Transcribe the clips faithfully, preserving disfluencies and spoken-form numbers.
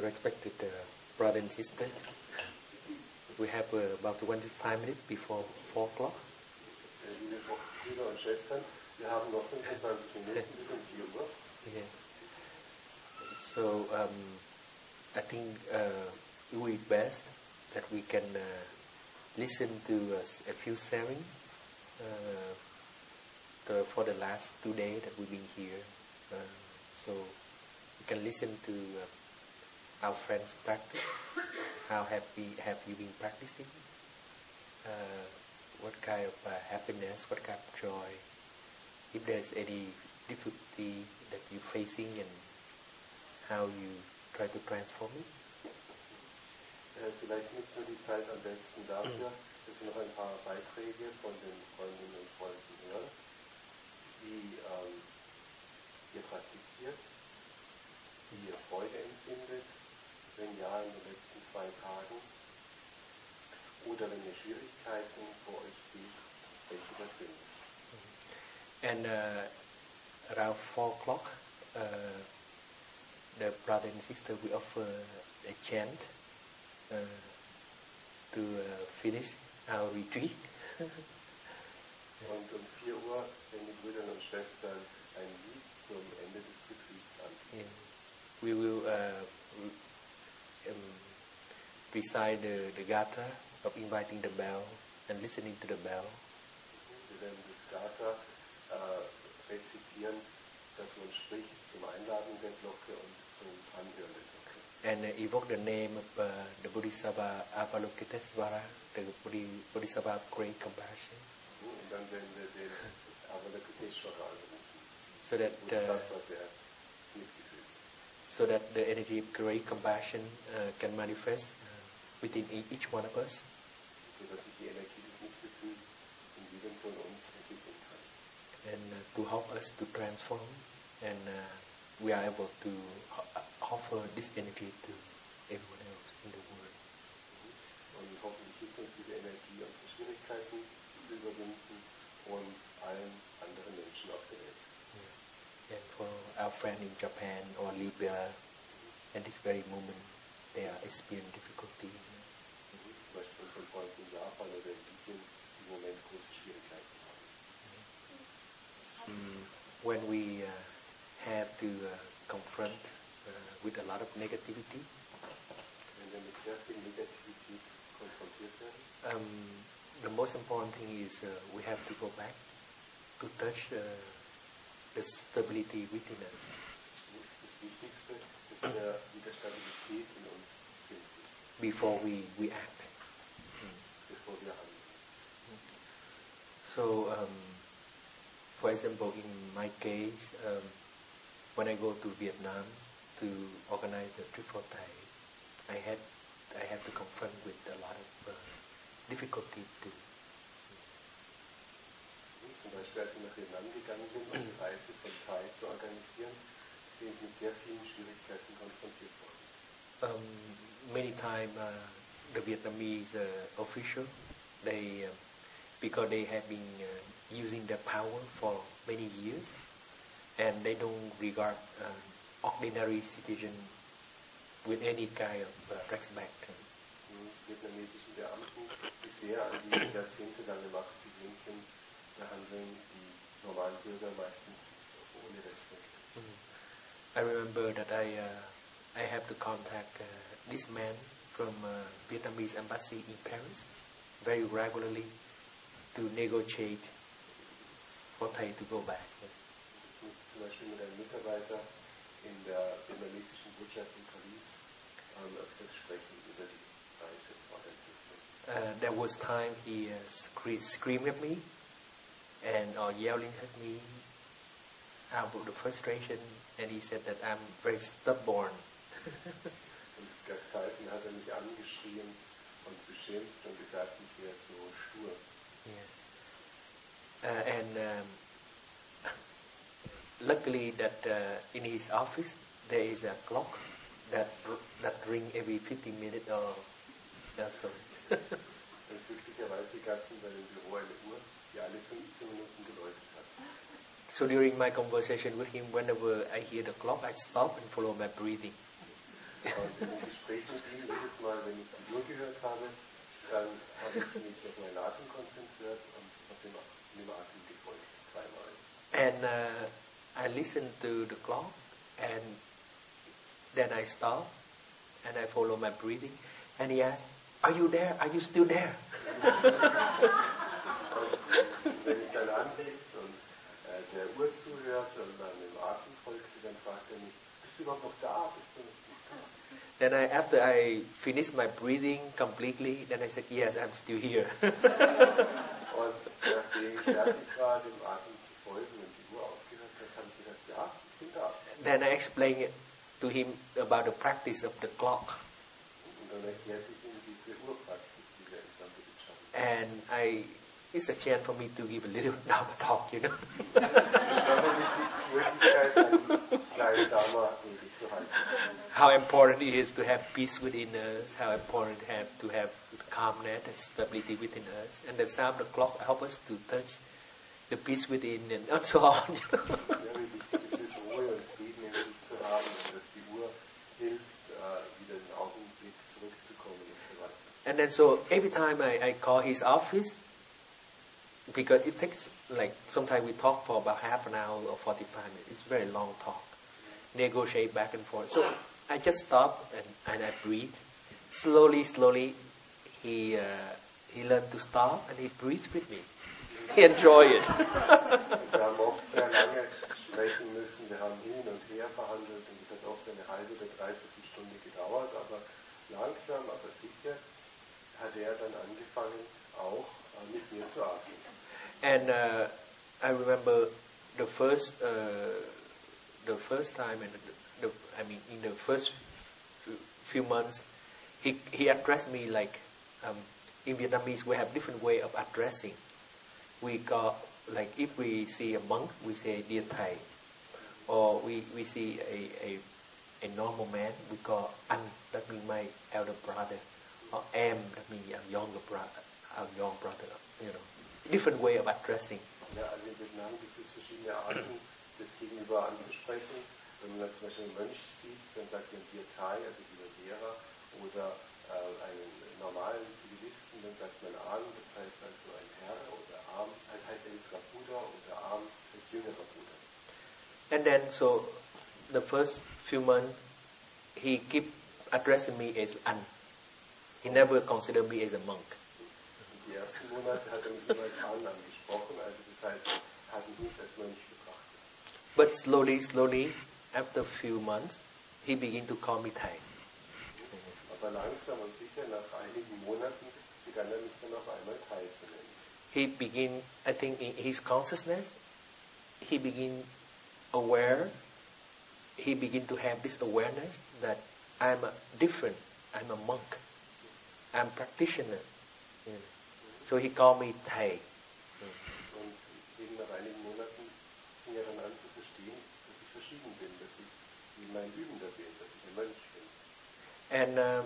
respected uh, brother and sister, we have uh, about twenty-five minutes before four o'clock. Liebe Brüder und Schwestern, wir haben noch fünfundzwanzig Minuten bis um vier Uhr. Yeah. So um, I think uh, it would be best that we can uh, listen to uh, a few sharing uh, the, for the last two days that we've been here. Uh, so we can listen to uh, our friends practice. How have we have you been practicing? Uh, what kind of uh, happiness? What kind of joy? If there's any difficulty that you're facing and how you try to transform it. Äh, vielleicht nutzen wir die Zeit am besten dafür, dass wir noch ein paar Beiträge von den Freundinnen und Freunden hören, wie ähm, ihr praktiziert, wie ihr Freude empfindet, wenn ja in den letzten zwei Tagen, oder wenn ihr Schwierigkeiten vor euch seht, welche das sind. And uh, around four o'clock, uh, the brother and sister will offer a chant uh, to uh, finish our retreat. Und um vier Uhr werden die Brüder und Schwestern ein Lied zum Ende des Retreats an. Yeah. We will uh, um, recite the, the Gatha of inviting the bell and listening to the bell. Wir werden das Gatha äh, rezitieren, das man spricht zum Einladen der Glocke und zum Anhören der Glocke. And uh, evoke the name of uh, the Bodhisattva Avalokitesvara, the Bodhi, Bodhisattva of great compassion. Und dann werden wir den Avalokitesvara anrufen, so that Bodhisattva uh, der Mitgefühls. so that the energy of great compassion uh, can manifest uh, within each one of us. So dass sich die Energie des Mitgefühls in jedem von uns entwickeln kann. And uh, to help us to transform, and uh, we are able to ho- offer this energy to everyone else in the world. Und hoffentlich hilft uns diese Energie, unsere Schwierigkeiten zu überwinden und allen anderen Menschen auf der Welt. Yeah. And for our friend in Japan or Libya, at this very moment, they are experiencing difficulty. Zum Beispiel unsere Freunde in Japan oder in Libyen, die im Moment große Schwierigkeiten haben. Mm, when we uh, have to uh, confront uh, with a lot of negativity, Wenn wir mit sehr viel Negativität konfrontiert werden, um, the most important thing is uh, we have to go back to touch uh, the stability within us. ist das Wichtigste, dass wir wieder Stabilität in uns finden, Before we, we act. bevor wir handeln. So, um, for example, in my case, um, when I go to Vietnam to organize the trip for Thai, I had I had to confront with a lot of uh, difficulty too. Zum Beispiel, als wir nach Vietnam gegangen sind, um die Reise von Thai zu organisieren, bin ich mit sehr vielen Schwierigkeiten konfrontiert worden. Um, many times, uh, the Vietnamese uh, official, they uh, because they have been uh, using their power for many years, and they don't regard uh, ordinary citizen with any kind of uh, respect. Die vietnamesischen Beamten, die sehr an die jahrzehntelange Macht gewöhnt sind, behandeln die normalen Bürger meistens ohne Respekt. Mm. I remember that I uh, I have to contact uh, this man from uh, Vietnamese embassy in Paris very regularly to negotiate for Thai to go back. Mit, zum Beispiel mit einem Mitarbeiter in der vietnamesischen Botschaft in Paris ähm, öfters sprechen über die Reise vor der Entwicklung. Uh, there was time he uh, scre- screamed at me and or yelling at me out of the frustration, and he said that I'm very stubborn. Und es gab Zeiten, da hat er mich angeschrien und beschimpft und gesagt, ich wäre so stur. Yeah. Uh, and um, luckily that uh, in his office there is a clock that that ring every fifteen minutes or uh, so. Und glücklicherweise gab es in seinem Büro eine Uhr, die alle fünfzehn Minuten geläutet hat. So during my conversation with him, whenever I hear the clock, I stop and follow my breathing. Und in dem Gespräch mit ihm, jedes Mal, wenn ich die Uhr gehört habe, dann habe ich mich auf meinen Atem konzentriert und auf dem, dem Atem gefolgt, dreimal. And uh, I listened to the clock, and then I stop, and I follow my breathing. And he asked, "Are you there? Are you still there?" Und wenn ich dann anhielt und äh, der Uhr zuhörte und dann dem Atem folgte, dann fragte er mich, bist du überhaupt noch da? Bist du noch da? Then I, after I finished my breathing completely, then I said, "Yes, I'm still here." Und nachdem ich fertig war, dem Atem zu folgen und die Uhr aufgehört hat, habe ich gesagt, ja, ich bin da. Then I explained to him about the practice of the clock. Und dann erklärte ich ihm diese Uhrpraxis, die wir in Sambodhi haben. And I, it's a chance for me to give a little Dharma talk, you know. Und dann habe ich die Möglichkeit, einen kleinen Dharma-Rede zu halten. How important it is to have peace within us, how important it have to have calmness and stability within us. And the sound of the clock help us to touch the peace within and so on. You know? Ja, wie wichtig es ist, Ruhe und Frieden in sich zu haben und dass die Uhr hilft, uh, wieder in den Augenblick zurückzukommen und so weiter. And then so every time I, I call his office, because it takes like, sometimes we talk for about half an hour or forty-five minutes. It's very long talk. Negotiate back and forth. So I just stop and, and I breathe. Slowly, slowly, he uh, he learned to stop and he breathed with me. He enjoyed it. Wir haben oft sehr lange sprechen müssen. Wir haben hin und her verhandelt und es hat oft eine halbe oder dreiviertel Stunde gedauert. Aber langsam, aber sicher hat er dann angefangen, auch uh, mit mir zu atmen. And uh, I remember the first uh, the first time, and the, the, I mean, in the first few months, he he addressed me like um, in Vietnamese we have different way of addressing. We got like if we see a monk, we say Dear Thầy, or we we see a a a normal man, we call Anh, that means my elder brother, or Em, that means our younger brother, our young brother, you know. Different way of addressing. Ja, also in Vietnam gibt es verschiedene Arten, das Gegenüber anzusprechen. Wenn man zum Beispiel einen Mönch sieht, dann sagt man Dear Thầy, also lieber Lehrer, oder äh, einen normalen Zivilisten, dann sagt man An, das heißt also ein Herr, oder Arm, halt heißt älterer Bruder, oder Arm heißt jüngerer Bruder. And then so the first few months he keep addressing me as An. He never considered me as a monk. Die ersten Monate hat er mich immer als An angesprochen, also das heißt, hat mich nicht als Mönch betrachtet. But slowly, slowly, after a few months, he began to call me Thầy. Aber langsam und sicher, nach einigen Monaten, begann er mich dann auf einmal Thầy zu nennen. He began, I think, in his consciousness, he began aware, he began to have this awareness that I'm a different, I'm a monk, I'm a practitioner. You know. So he called me Thầy. Und eben nach einigen Monaten fing er dann an zu verstehen, dass ich verschieden bin, dass ich wie mein Übender bin, dass ich ein Mönch bin. And uh,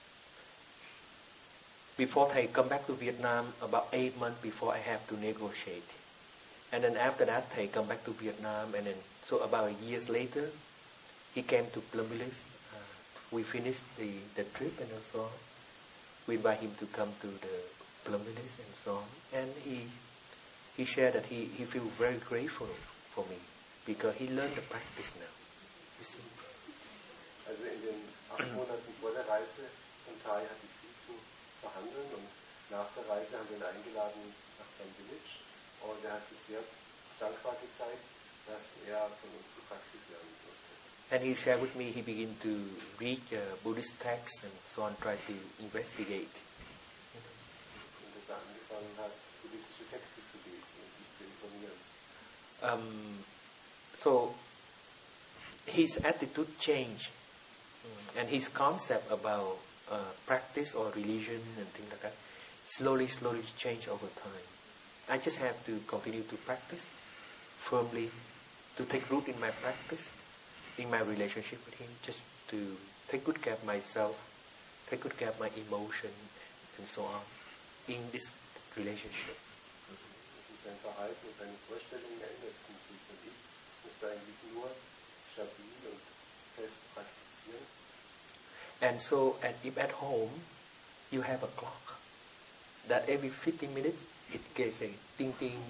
before Thầy come back to Vietnam, about eight months before I have to negotiate. And then after that, Thầy come back to Vietnam, and then so about years later, he came to Plum Village. Uh, we finished the, the trip and so on. We invite him to come to the Plum Village and so on. And he he shared that he, he feels very grateful for me because he learned the practice now. You see? Also in den acht Monaten vor der Reise von Thầy hatte ich viel zu verhandeln und nach der Reise haben wir ihn eingeladen nach Plum Village und er hat sich sehr dankbar gezeigt, dass er von uns die Praxis lernen durfte. And he shared with me, he began to read uh, Buddhist texts and so on, try to investigate. Und dass er angefangen hat, buddhistische Texte zu lesen und sich zu informieren. Um, so his attitude changed, and his concept about uh, practice or religion and things like that slowly, slowly changed over time. I just have to continue to practice firmly, to take root in my practice, in my relationship with him, just to take good care of myself, take good care of my emotion, and so on, in this relationship. Sein Verhalten und seine Vorstellungen änderten sich und ich musste eigentlich nur stabil und fest praktizieren, And so, and if at home you have a clock that every fifteen minutes it gets a ding ding.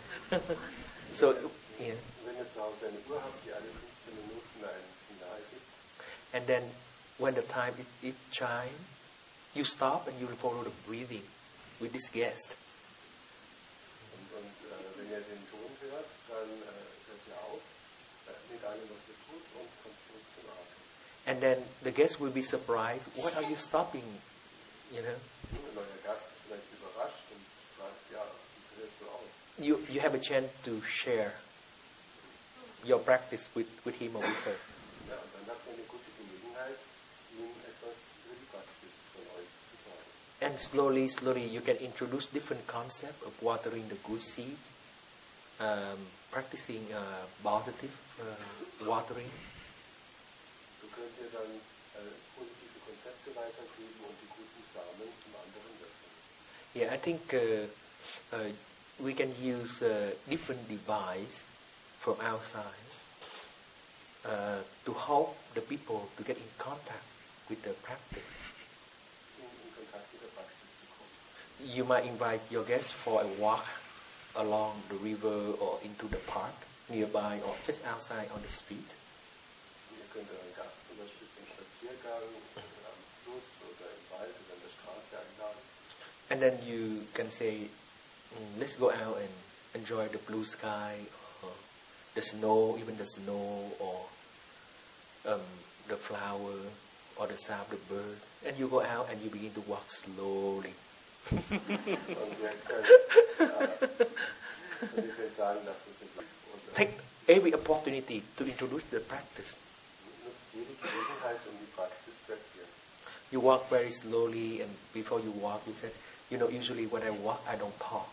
So, yeah. Wenn ihr zu Hause eine Uhr habt, die alle fünfzehn Minuten ein Signal gibt. And then, when the time it, it chimes, you stop and you follow the breathing with this guest. Und, und äh, wenn ihr den Ton hört, dann äh, hört ihr auf äh, mit allem, was ihr tut und kommt zurück zum Atmen. And then the guest will be surprised. What are you stopping? You know. Und euer Gast ist vielleicht überrascht und fragt, ja, wie hörst du auf? You you have a chance to share your practice with, with him or with her. Ja, und dann habt ihr eine gute Gelegenheit, ihm etwas über die Praxis von euch zu sagen. And slowly, slowly, you can introduce different concept of watering the good seed, um, practicing uh, positive uh, watering. So könnt ihr dann äh, positive Konzepte weitergeben und die guten Samen im anderen öffnen. Yeah, I think uh, uh, we can use uh, different device from outside uh, to help the people to get in contact with the practice. In, in Kontakt mit der Praxis zu kommen. You might invite your guests for a walk along the river or into the park nearby or just outside on the street. Ihr könnt euren Gast zum Beispiel zum Spaziergang am Fluss oder im Wald oder an der Straße einladen. And then you can say, mm, let's go out and enjoy the blue sky, or the snow, even the snow, or um, the flower, or the sound of the bird. And you go out and you begin to walk slowly. Und ihr könnt, äh, und ihr könnt sagen, lasst uns in und, Take every opportunity to introduce the practice. nutzt jede Gelegenheit, um die Praxis zu erklären. You walk very slowly, and before you walk, you said, you know, usually when I walk, I don't talk.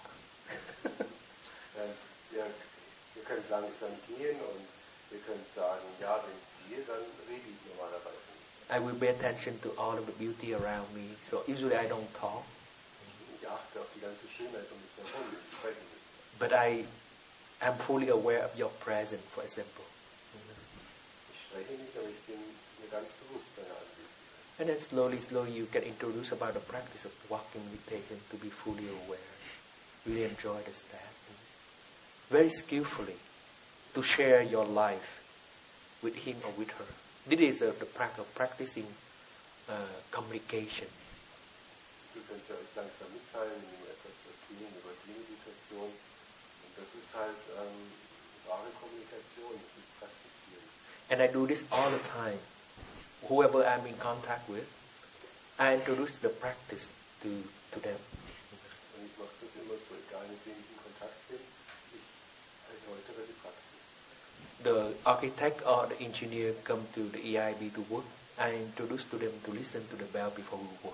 Äh, ihr, ihr könnt langsam gehen und ihr könnt sagen, ja, wenn ich gehe, dann rede ich normalerweise nicht. I will pay attention to all of the beauty around me, so usually I don't talk. Ich achte auf die ganze Schönheit um mich herum, ich spreche nicht. But I am fully aware of your presence, for example. Ich spreche nicht, aber ich bin mir ganz bewusst deiner Anwesenheit. And then slowly, slowly you can introduce about the practice of walking meditation to be fully aware. Really enjoy the step. Very skillfully to share your life with him or with her. This is uh, the practice of practicing uh, communication. Ihr könnt ja euch langsam mitteilen, ihm etwas erzählen über die Meditation. Und das ist halt ähm, wahre Kommunikation, das ist Praktizieren. And I do this all the time. Whoever I'm in contact with, I introduce the practice to, to them. Und ich mache das immer so, egal mit wem ich in Kontakt bin, ich erläutere die Praxis. The architect or the engineer come to the E I B to work, I introduce to them to listen to the bell before we work.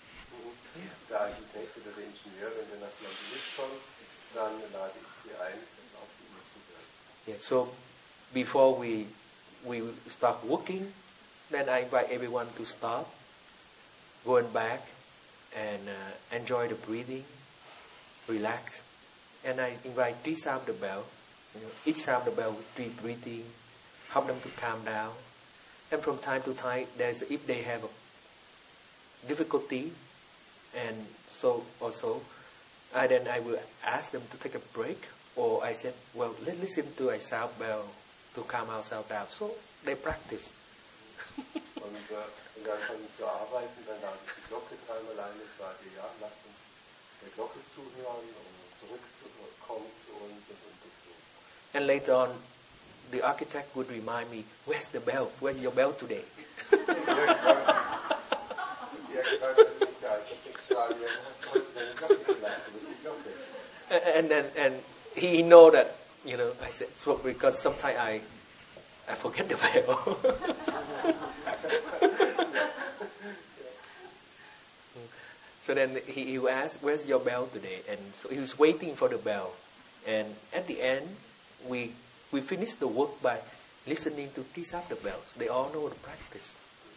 Der Architekt oder der Ingenieur, wenn der nach Langewitz kommt, dann lade ich sie ein, auf die Uhr zu hören. Yeah, so before we we start working, then I invite everyone to stop, going back, and uh, enjoy the breathing, relax, and I invite three sound the bell. You know, each sound the bell with three breathing, help them to calm down, and from time to time, there's if they have a difficulty, and so also, I then I will ask them to take a break, or I said, well, let's listen to a sound bell to calm ourselves down. So they practice. Und äh, wenn wir anfangen zu arbeiten, dann lade ich die Glocke dreimal ein und sage, ja, lasst uns der Glocke zuhören, um zurückzukommen zu uns und umzuführen. And later on, the architect would remind me, where's the bell? Where's your bell today? and then and he know that, you know, I said, so because sometimes I I forget the bell. So then he, he will ask, where's your bell today? And so he was waiting for the bell. And at the end, we we finish the work by listening to these other bells. They all know the practice.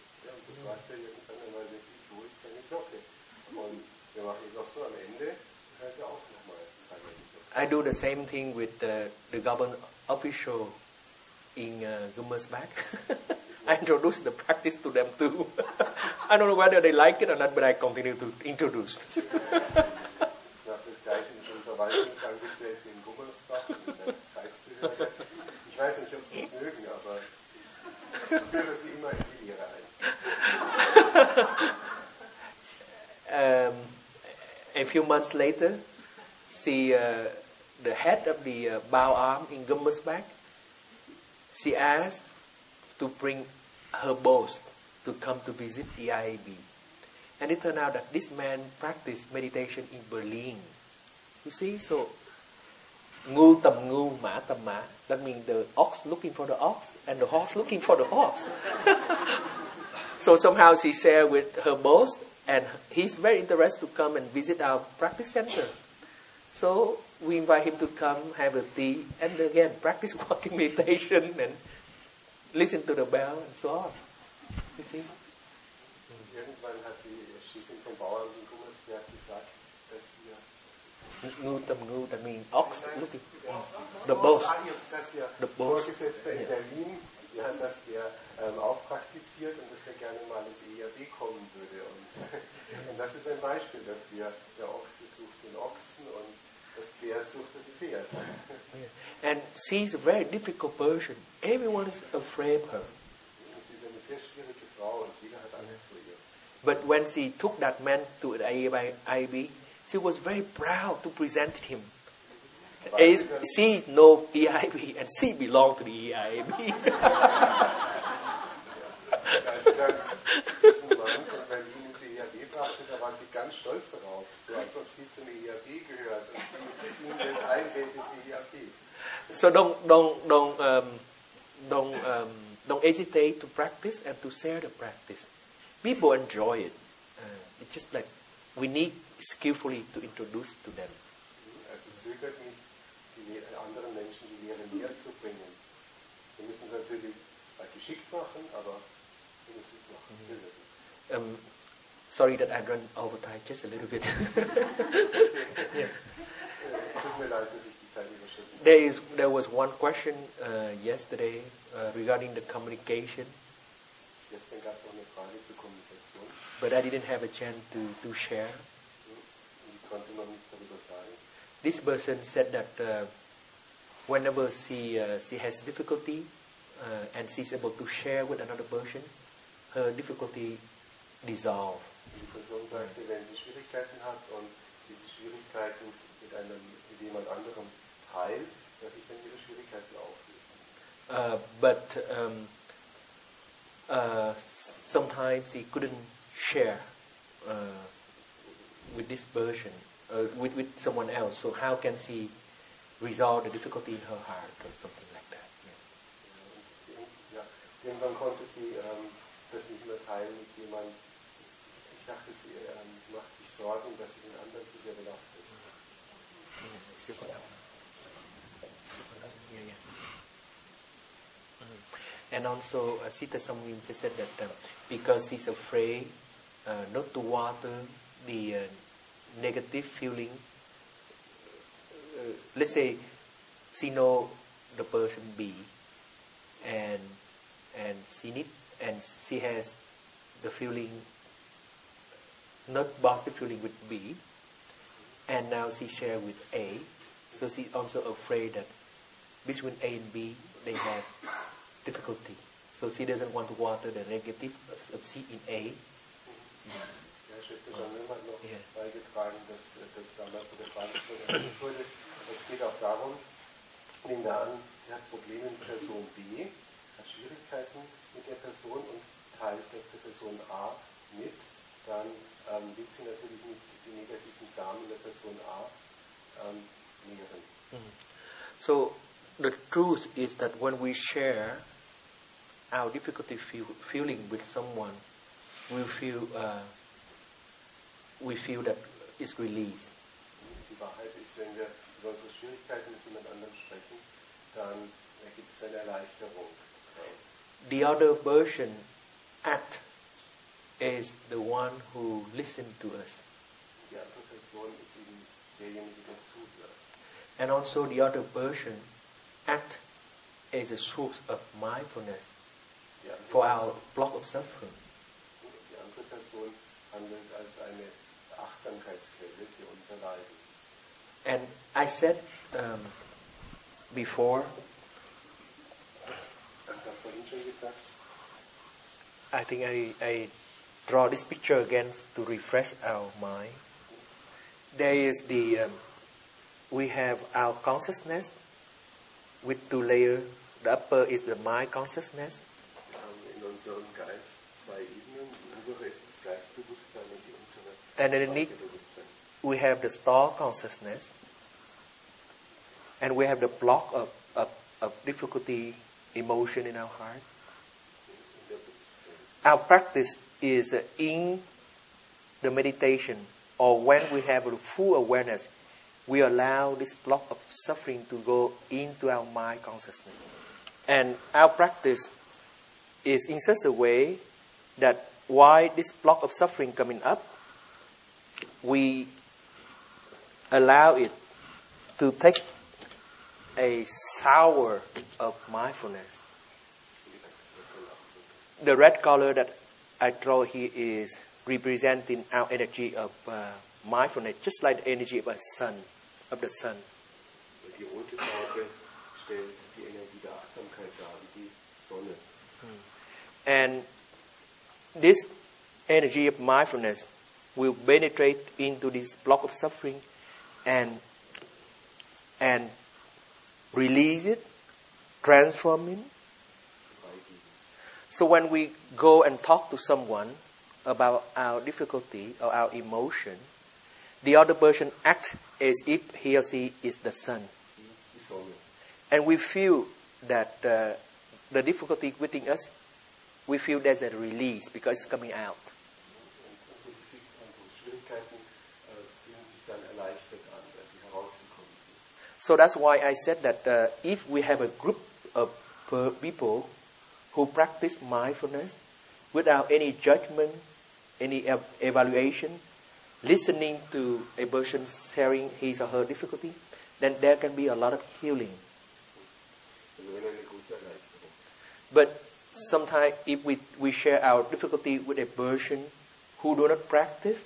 I do the same thing with uh, the government official in uh, Gummersbach. I introduce the practice to them too. I don't know whether they like it or not, but I continue to introduce. Das Gleiche mit dem Verwaltungsangestellten in Gummersbach und der Kreisbehörde. Ich weiß nicht, ob sie es mögen, aber ich führe sie immer in die Lehre ein. um, a few months later, she, uh, the head of the uh, Bao Arm in Gummersbach, she asked to bring her boss to come to visit E I A B. And it turned out that this man practiced meditation in Berlin. You see, so ngu tam ngu, ma tam ma. That means the ox looking for the ox and the horse looking for the horse. So somehow she shared with her boss, and he's very interested to come and visit our practice center. So we invite him to come, have a tea, and again practice walking meditation and listen to the bell and so on. You see? Irgendwann hat die Chefin vom Bauamt in Gummersberg gesagt, dass ihr Ngu tam ngu, that means ox looking. The boss. dass ihr The boss. Vorgesetzter in Berlin, ja, dass der ähm, auch praktiziert und dass der gerne mal ins E I A B kommen würde. Und, und das ist ein Beispiel dafür. Der Ochse sucht den Ochsen und das Pferd sucht das Pferd. And she's a very difficult person. Everyone is afraid of her. Sie ist eine sehr schwierige Frau und jeder hat Angst vor ihr. But when she took that man to the I A B, she was very proud to present him. As she knows E I A B and she belongs to the E I A B. Als sie dann diesen Mann von Berlin ins E I A B brachte, da war sie ganz stolz darauf, so als ob sie zum E I A B gehört und sie ihm den einlädt ins E I A B. So don't don't don't um, don't um, don't hesitate to practice and to share the practice. People enjoy it. Uh, it's just like we need skillfully to introduce to them. Also zögert nicht, die anderen Menschen die Lehre näher zu bringen. Wir müssen es natürlich geschickt machen, aber wir müssen es machen. Zögert nicht. Um, sorry that I run over time just a little bit. Yeah. Tut mir leid, dass ich die Zeit überschritten habe. There is there was one question uh, yesterday uh, regarding the communication, Gestern gab es noch eine Frage zur Kommunikation. but I didn't have a chance to, to share. Und ich konnte noch nichts darüber sagen. This person said that uh, whenever she uh, she has difficulty uh, and she's able to share with another person, her difficulty dissolve. Die Person sagte, wenn sie Schwierigkeiten hat und diese Schwierigkeiten mit einem mit jemand anderem teilt, dass sich dann ihre Schwierigkeiten auflösen. Uh, but um, uh, sometimes he couldn't share uh, with this person, uh, with, with someone else. So how can she resolve the difficulty in her heart or something like that? Yeah. Ja, irgendwann konnte sie ähm, das nicht mehr teilen mit jemandem. Ich dachte, sie, ähm, sie macht sich Sorgen, dass sie den anderen zu sehr belastet. Yeah, yeah, yeah. Mm. And also, uh, Sita Samvim just said that uh, because he's afraid uh, not to water the uh, negative feeling, uh, let's say she know the person B, and and she need and she has the feeling, not positive feeling with B, and now she share with A, so she's also afraid that between A and B they have difficulty. So she doesn't want to water the negative of C in A. Ja, Schwester Janine hat noch Ja. beigetragen, dass das damals bei der Frage wurde. Es geht auch darum, nehmen wir an, sie hat Probleme mit Person B, hat Schwierigkeiten mit der Person und teilt das der Person A mit, dann ähm, wird sie natürlich nicht die negativen Samen der Person A ähm, nähren. So the truth is that when we share our difficulty feel, feeling with someone, we feel uh, we feel that it's released. Die Wahrheit ist, wenn wir über unsere Schwierigkeiten mit jemand anderem sprechen, dann gibt es eine Erleichterung. The other person act is the one who listens to us. Die andere Person ist eben derjenige, der zuhört. And also the other person act as a source of mindfulness Die andere, for our block of suffering. die andere Meditation handelt als eine Achtsamkeitsquelle für unser Leiden. And I said um, before, Ich habe vorhin schon gesagt, I think I, I draw this picture again to refresh our mind. There is the, um, we have our consciousness with two layers. The upper is the mind consciousness. wir haben in unserem Geist zwei Ebenen. Die obere ist das Geistbewusstsein und die untere And das underneath, Bewusstsein. we have the star consciousness. And we have the block of, of, of difficulty, emotion in our heart. Our practice is uh, in the meditation, or when we have a full awareness, we allow this block of suffering to go into our mind consciousness. And our practice is in such a way that while this block of suffering coming up, we allow it to take a shower of mindfulness. The red color that I draw here is representing our energy of uh, mindfulness, just like the energy of a sun, of the sun. Die rote Farbe stellt die Energie der Achtsamkeit dar, wie die Sonne. And this energy of mindfulness will penetrate into this block of suffering and and release it, transform it. So when we go and talk to someone about our difficulty or our emotion, the other person acts as if he or she is the sun. And we feel that uh, the difficulty within us, we feel there's a release because it's coming out. So that's why I said that uh, if we have a group of uh, people who practice mindfulness without any judgment, any ev- evaluation, listening to a person sharing his or her difficulty, then there can be a lot of healing. But sometimes if we, we share our difficulty with a person who do not practice,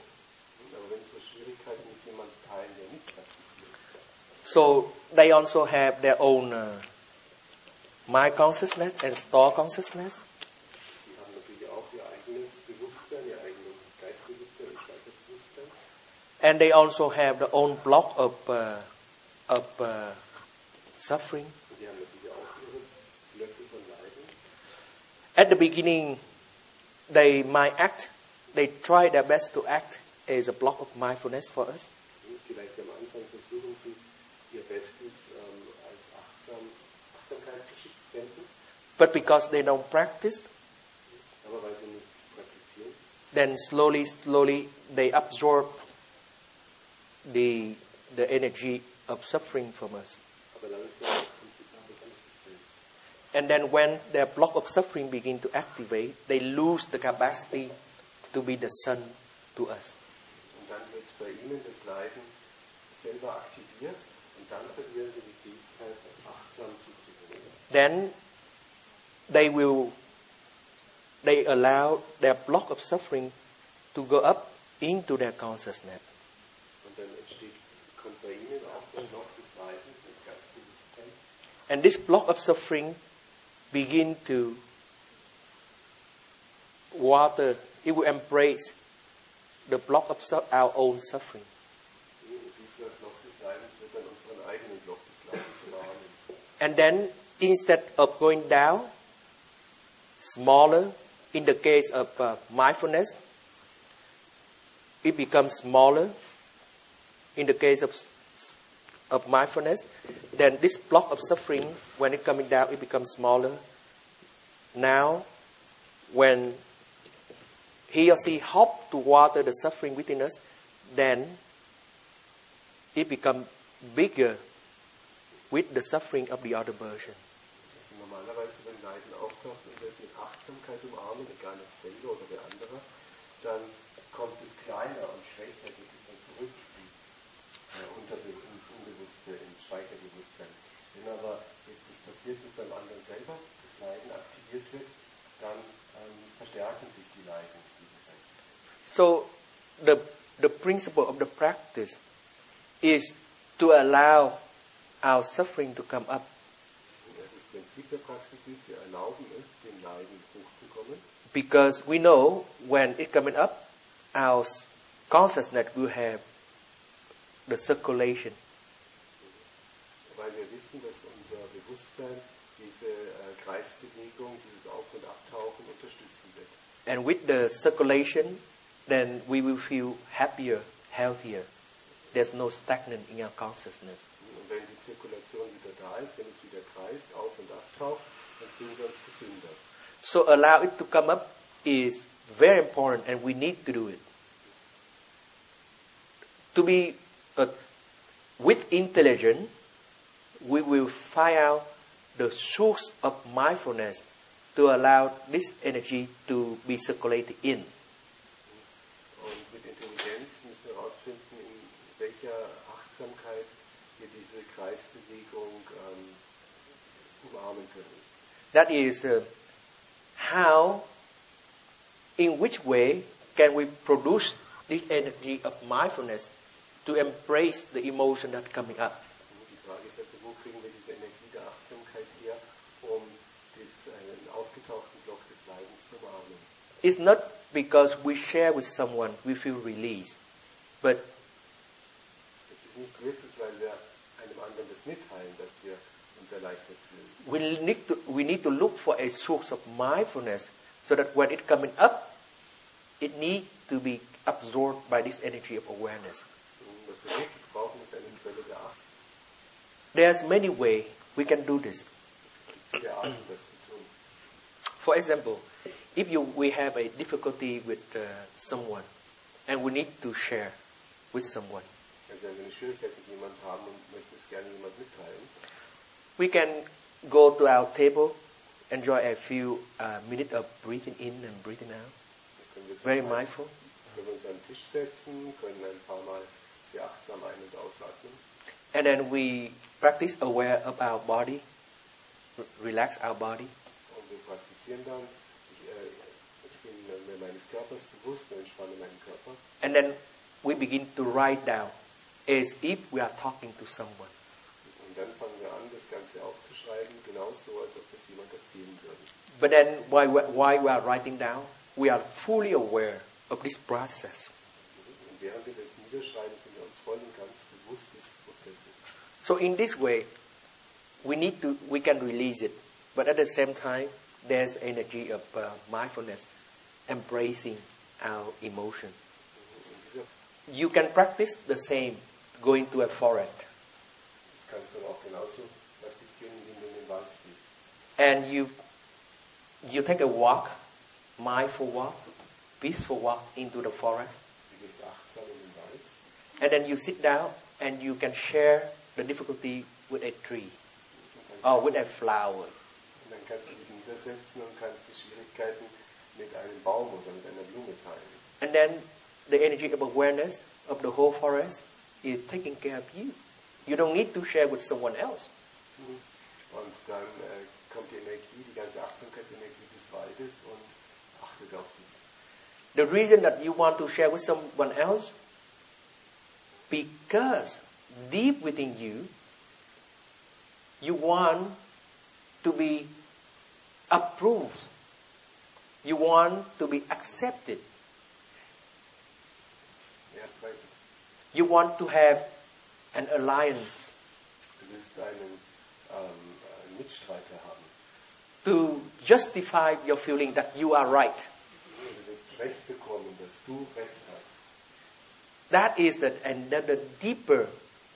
so they also have their own uh, mind consciousness and star consciousness. And they also have their own block of uh, of uh, suffering. At the beginning, they might act. They try their best to act as a block of mindfulness for us. But because they don't practice, then slowly, slowly they absorb the the energy of suffering from us. And then when their block of suffering begin to activate, they lose the capacity to be the sun to us. Then they will, they allow their block of suffering to go up into their consciousness. And this block of suffering begin to water, it will embrace the block of su- our own suffering. And then instead of going down, smaller, in the case of uh, mindfulness, it becomes smaller. In the case of of mindfulness, then this block of suffering, when it coming down, it becomes smaller. Now, when he or she help to water the suffering within us, then it becomes bigger with the suffering of the other person. Normalerweise, wenn Leiden auftaucht und wir es mit Achtsamkeit umarmen, egal ob selber oder der andere, dann kommt es kleiner und schwächer, geht es dann zurück ins, äh, Unterbe- ins Unbewusste, ins Speicherbewusstsein. Wenn aber jetzt ist passiert ist beim anderen selber, das Leiden aktiviert wird, dann ähm, verstärken sich die Leiden gegenseitig. So the the principle of the practice is to allow our suffering to come up. Das Prinzip der Praxis ist, wir erlauben es, dem Leiden hochzukommen. Because we know when it's coming up, our consciousness will have the circulation. Weil wir wissen, dass unser Bewusstsein diese äh, Kreisbewegung, dieses Auf- und Abtauchen unterstützen wird. And with the circulation, then we will feel happier, healthier. There's no stagnant in our consciousness. Und wenn die Zirkulation wieder da ist, wenn es wieder kreist, auf- und abtaucht, dann fühlen wir uns gesünder. So allow it to come up is very important, and we need to do it. To be uh, with intelligence, we will find out the source of mindfulness to allow this energy to be circulated in. Und mit Intelligenz müssen wir herausfinden, in welcher Achtsamkeit wir diese Kreisbewegung ähm, umarmen können. That is uh, how, in which way can we produce this energy of mindfulness to embrace the emotion that's coming up. Die Frage ist also, wo kriegen wir diese Energie der Achtsamkeit her, um das, einen aufgetauchten Block des Leidens zu umarmen? It's not because we share with someone we feel released, but Es ist nicht wirklich, weil wir einem anderen das mitteilen, dass wir uns erleichtert fühlen. we need to we need to look for a source of mindfulness so that when it's coming up, it needs to be absorbed by this energy of awareness. Und was wir wirklich brauchen, ist eine Quelle der Achtung. There's many ways we can do this. Viele Arten, das zu tun. For example, if you we have a difficulty with uh, someone and we need to share with someone, Also wenn wir eine Schwierigkeit mit jemandem haben und möchten es gerne jemand mitteilen, we can go to our table, enjoy a few uh, minutes of breathing in and breathing out. dann können wir uns Very an- mindful. können wir uns an den Tisch setzen, können ein paar Mal sehr achtsam ein- und ausatmen. And then we practice aware of our body, r- relax our body. Und wir praktizieren dann, ich, äh, ich bin mir meines Körpers bewusst und entspanne meinen Körper. And then we begin to write down as if we are talking to someone. Und dann fangen wir an, das Ganze aufzuschreiben, genauso, als ob das jemand erzählen würde. But then while we, while we are writing down, we are fully aware of this process. Und während wir das niederschreiben, sind wir uns voll und ganz bewusst dieses Prozesses. So in this way, we need to we can release it, but at the same time, there's energy of uh, mindfulness, embracing our emotion. Und dieser, You can practice the same going to a forest, das kannst du dann auch genauso praktizieren, indem du in den Wald gehst. and you you take a walk, mindful walk, peaceful walk into the forest, Du gehst achtsam in den Wald and then you sit down and you can share the difficulty with a tree und dann, or with a flower. und dann kannst du dich niedersetzen und kannst die Schwierigkeiten mit einem Baum oder mit einer Blume teilen. And then the energy of awareness of the whole forest is taking care of you. You don't need to share with someone else. Und dann äh, kommt die Energie, die ganze Achtsamkeit, die Energie des Waldes und achtet auf dich. The reason that you want to share with someone else, because deep within you, you want to be approved. You want to be accepted. Erst recht, You want to have an alliance du willst einen, ähm, einen Mitstreiter haben. to justify your feeling that you are right. Du willst Recht bekommen, dass du Recht hast. That is the, another deeper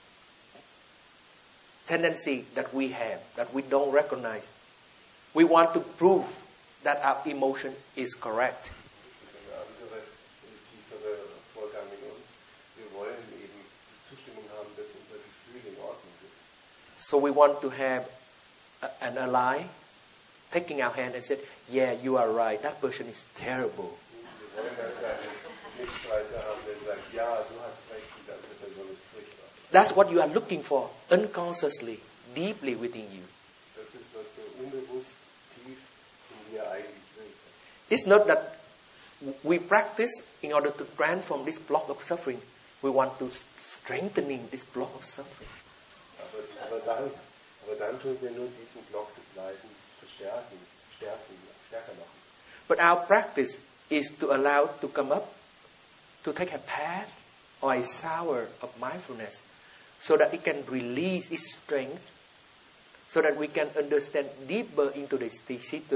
tendency that we have, that we don't recognize. We want to prove that our emotion is correct. Das ist ein anderer, ein tieferer Vorgang in uns. Wir wollen eben die Zustimmung haben, dass unser Gefühl in Ordnung ist. So we want to have a, an ally taking our hand and said, yeah, you are right, that person is terrible. Wir wollen also einen Mitstreiter haben, der sagt, ja, du hast recht, diese andere Person ist furchtbar. That's what you are looking for unconsciously, deeply within you. Das ist, was du unbewusst tief in dir eigentlich willst. It's not that we practice in order to transform this block of suffering. We want to strengthening this block of suffering. Aber, aber, dann, aber dann tun wir nur diesen Block des Leidens verstärken, stärken, stärker machen. But our practice is to allow to come up, to take a path or a shower of mindfulness, so that it can release its strength, so that we can understand deeper into the situation